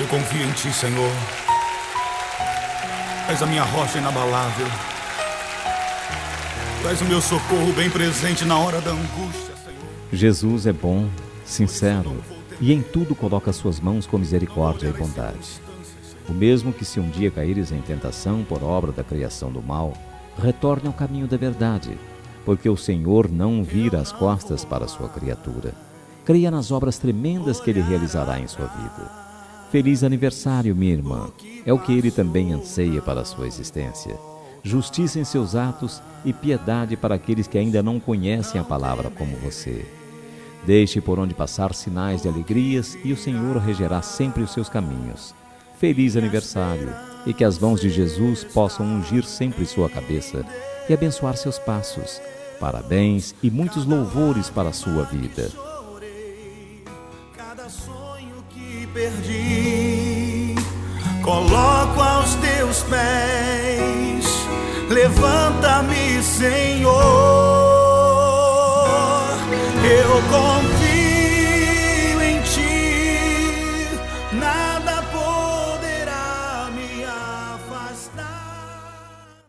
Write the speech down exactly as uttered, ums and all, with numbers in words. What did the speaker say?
confio em Ti, Senhor. És a minha rocha inabalável. Tu és o meu socorro bem presente na hora da angústia, Senhor. Jesus é bom, sincero, e em tudo coloca suas mãos com misericórdia e bondade. O mesmo que se um dia caíres em tentação por obra da criação do mal, retorne ao caminho da verdade, porque o Senhor não vira as costas para a sua criatura. Creia nas obras tremendas que Ele realizará em sua vida. Feliz aniversário, minha irmã. É o que Ele também anseia para a sua existência. Justiça em seus atos e piedade para aqueles que ainda não conhecem a palavra como você. Deixe por onde passar sinais de alegrias e o Senhor regerá sempre os seus caminhos. Feliz aniversário e que as mãos de Jesus possam ungir sempre sua cabeça e abençoar seus passos. Parabéns e muitos louvores para a sua vida. Cada sonho que perdi, coloco aos teus pés. Levanta-me, Senhor. Eu confio.